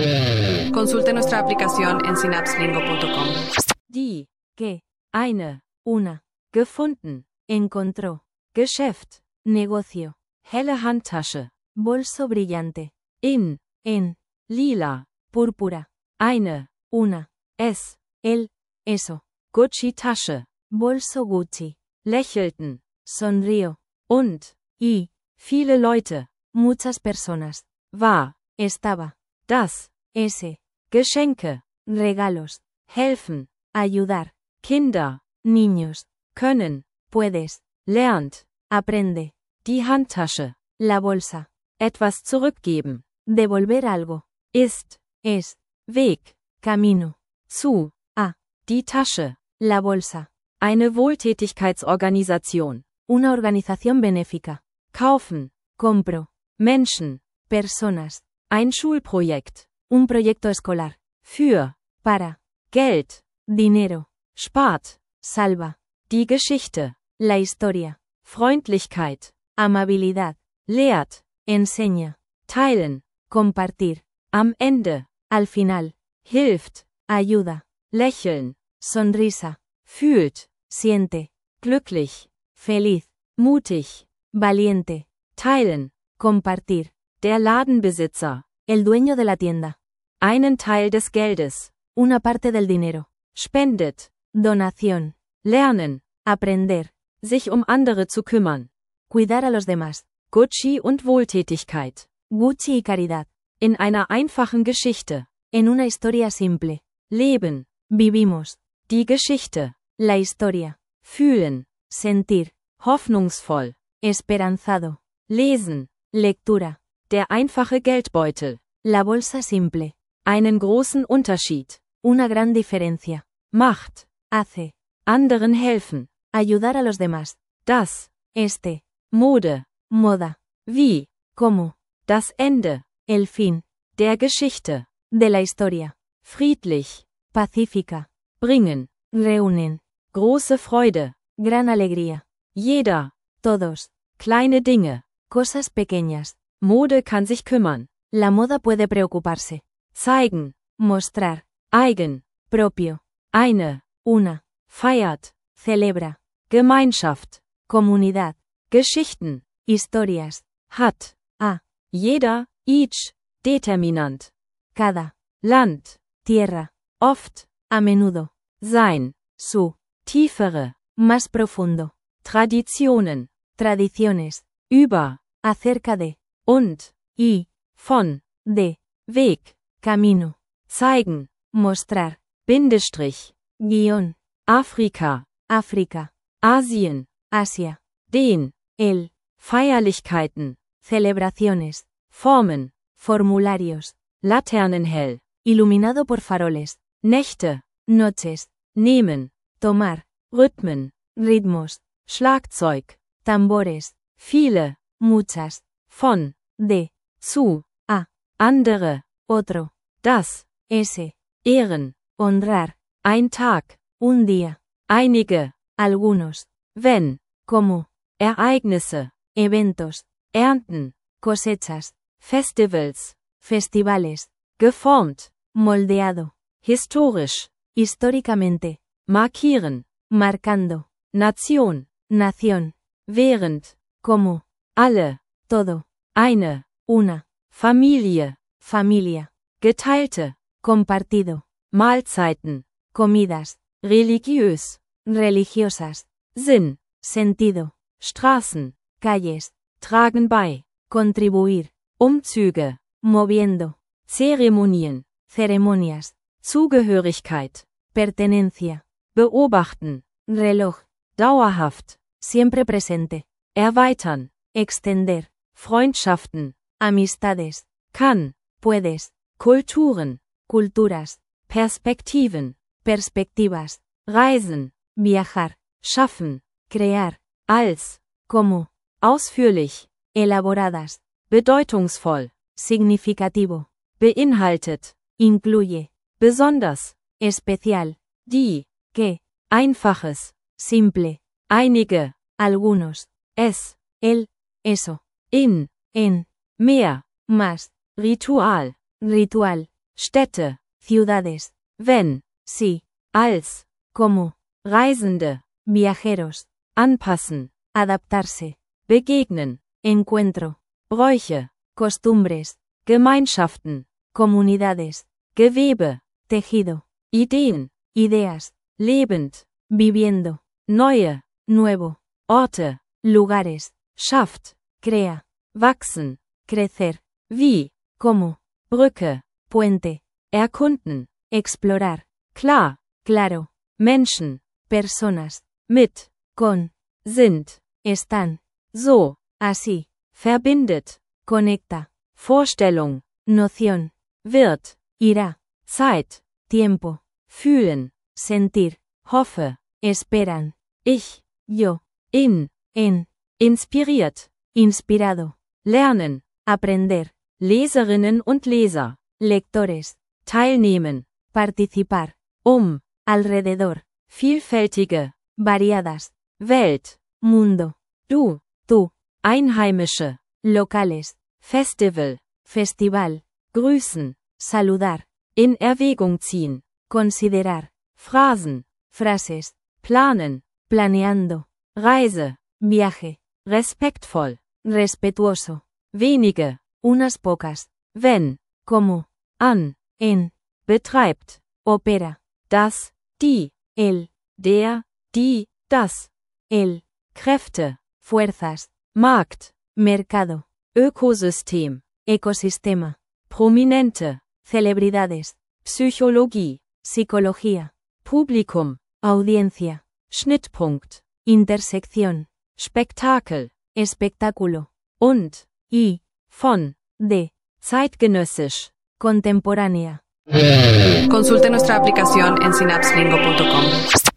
Consulte nuestra aplicación en synapselingo.com. Die, que, eine, una, gefunden, encontró, Geschäft, negocio, helle Handtasche, bolso brillante, en, lila, púrpura, eine, una, es, el, eso, Gucci-Tasche, bolso Gucci, lächelten, sonrió, und, y, viele Leute, muchas personas, war, estaba, das, ese, Geschenke, regalos, helfen, ayudar, Kinder, niños, können, puedes, lernt, aprende, die Handtasche, la bolsa, etwas zurückgeben, devolver algo, ist, es, Weg, camino, zu, a, die Tasche, la bolsa, eine Wohltätigkeitsorganisation, una organización benéfica, kaufen, compro, Menschen, personas, ein Schulprojekt, un proyecto escolar, für, para, Geld, dinero, spart, salva, die Geschichte, la historia, Freundlichkeit, amabilidad, lehrt, enseña, teilen, compartir, am Ende, al final, hilft, ayuda, lächeln, sonrisa, fühlt, siente, glücklich, feliz, mutig, valiente, teilen, compartir, der Ladenbesitzer, el dueño de la tienda, einen Teil des Geldes, una parte del dinero, spendet, donación, lernen, aprender, sich andere zu kümmern, cuidar a los demás, Gucci und Wohltätigkeit, Gucci y caridad, in einer einfachen Geschichte, en una historia simple, leben, vivimos, die Geschichte, la historia, fühlen, sentir, hoffnungsvoll, esperanzado, lesen, lectura, der einfache Geldbeutel, la bolsa simple, einen großen Unterschied, una gran diferencia, macht, hace, anderen helfen, ayudar a los demás, das, este, Mode, moda, wie, cómo, das Ende, el fin, der Geschichte, de la historia, friedlich, pacífica, bringen, reúnen, große Freude, gran alegría, jeder, todos, kleine Dinge, cosas pequeñas, Mode kann sich kümmern, la moda puede preocuparse, zeigen, mostrar, eigen, propio, eine, una, feiert, celebra, Gemeinschaft, comunidad, Geschichten, historias, hat, a, jeder, each, Determinant, cada, Land, tierra, oft, a menudo, sein, su, tiefere, más profundo, Traditionen, tradiciones, über, acerca de, und, y, von, de, Weg, camino, zeigen, mostrar, Bindestrich, guión, Afrika, África, Asien, Asia, den, el, Feierlichkeiten, celebraciones, Formen, formularios, Laternenhell, iluminado por faroles, Nächte, noches, nehmen, tomar, Rhythmen, ritmos, Schlagzeug, tambores, viele, muchas, von, de, zu, a, andere, otro, das, ese, ehren, honrar, ein Tag, un día, einige, algunos, wenn, como, Ereignisse, eventos, ernten, cosechas, Festivals, festivales, geformt, moldeado, historisch, históricamente, markieren, marcando, Nation, nación, während, como, alle, todo, eine, una, Familie, familia, geteilte, compartido, Mahlzeiten, comidas, religiös, religiosas, Sinn, sentido, Straßen, calles, tragen bei, contribuir, Umzüge, moviendo, Zeremonien, ceremonias, Zugehörigkeit, pertenencia, beobachten, reloj, dauerhaft, siempre presente, erweitern, extender, Freundschaften, amistades, kann, puedes, Kulturen, culturas, Perspektiven, perspectivas, reisen, viajar, schaffen, crear, als, como, ausführlich, elaboradas, bedeutungsvoll, significativo, beinhaltet, incluye, besonders, especial, die, que, einfaches, simple, einige, algunos, es, el, eso, en, mehr, más, ritual, ritual, Städte, ciudades. Wenn, si, als, como. Reisende, viajeros. Anpassen, adaptarse. Begegnen, encuentro. Bräuche, costumbres. Gemeinschaften, comunidades. Gewebe, tejido. Ideen, ideas. Lebend, viviendo. Neue, nuevo. Orte, lugares. Schafft, crea. Wachsen, crecer. Wie, como. Brücke, puente. Erkunden, explorar. Klar, claro. Menschen, personas. Mit, con. Sind, están. So, así. Verbindet, conecta. Vorstellung, noción. Wird, irá. Zeit, tiempo. Fühlen, sentir. Hoffe, esperan. Ich, yo. In, en. Inspiriert, inspirado. Lernen, aprender. Leserinnen und Leser, lectores. Teilnehmen, participar. Alrededor. Vielfältige, variadas. Welt, mundo. Du, tú. Einheimische, locales. Festival, festival. Grüßen, saludar. In Erwägung ziehen, considerar. Phrasen, frases. Planen, planeando. Reise, viaje. Respektvoll, respetuoso. Wenige, unas pocas. Wenn, como. An, en. Betreibt, opera. Das, die, el. Der, die, das. El. Kräfte, fuerzas. Markt, mercado. Ökosystem, ecosistema. Prominente, celebridades. Psychologie, psicología. Publikum, audiencia. Schnittpunkt, intersección. Spektakel, espectáculo. Und, y, von, de. Zeitgenössisch, contemporánea. Consulte nuestra aplicación en synapslingo.com.